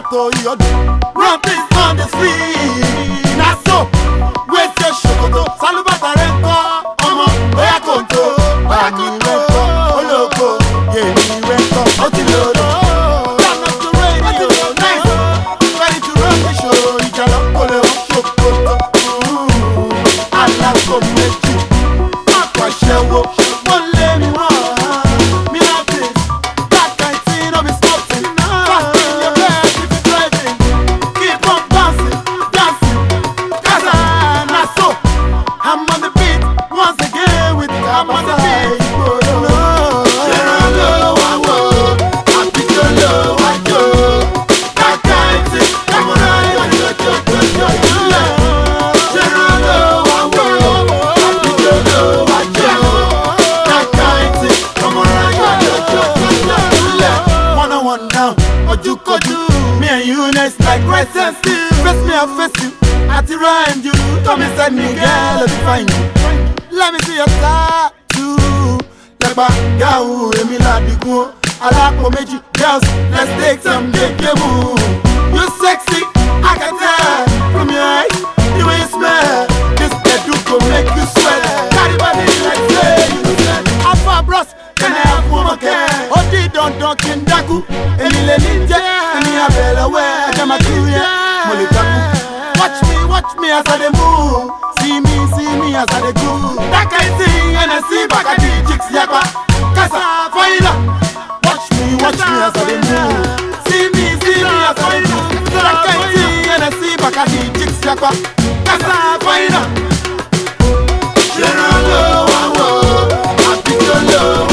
to your run things on the street. Now so, where's your shokoto? Salubata renko, omo, oya konto, oya konto, oloko, yeah, me renko, otilo. Turn up the radio, nice, ready to run the show. Ijalo kole o shokoto, alako meji, akwa shewo, ole mi wa. Me and you next like rice and stew. Face me, I'll face you. I to rhyme you. Come inside me, girl, let me find you. Let me see your tattoo. Leba, gaou, emi la digo. Alako meji, girls, let's take some demu. You sexy, I can tell from your eyes, the way you smell. This bedroom go make you sweat. Carry body like say you said. Alpha bros, can I have one more care? Odi don kindaku, Emile ninja, Emi abela we, Ajama kuya, Molitaku. Watch me as I dey move. See me as I dey groove. That kind thing, and I see back at the chicks yapa. Kasa, faila. Watch me as I dey move. See me as I dey groove. That kind thing, and I see back at the chicks yapa. Kasa, faila. General, happy to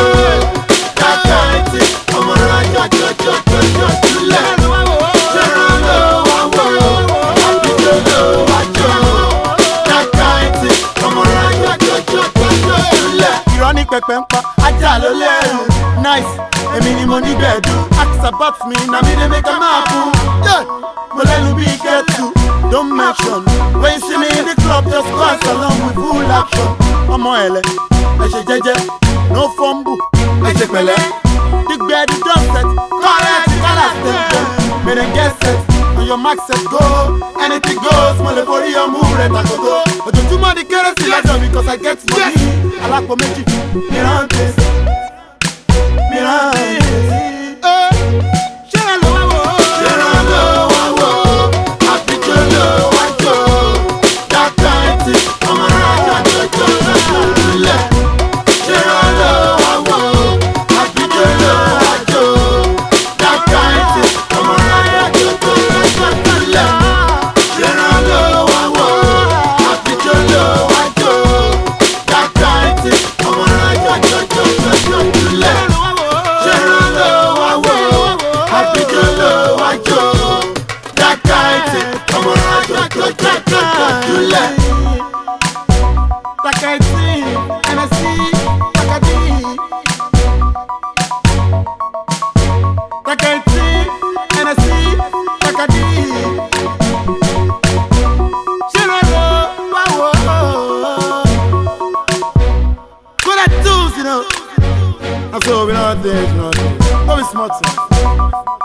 Pepempa, Ajalo Leru, nice, Emini money bedu, ask about me, now me they make a mapu. Yeah, Molelu be get to, don't mention. When you see me in the club, just pass along with full action. Omoele, Meshe Jeje, no fumble, Meshe Pele. Big bed, don't set, correct, color, me then get set. On your max set, go, anything goes, Molebori, your move, and I go. But don't you mind the currency, because I get money. I like for magic, Mirantes, happy to know I go. That kind thing, I'm a happy to know I go. That kind thing, I'm a happy to So we know this, don't be smart.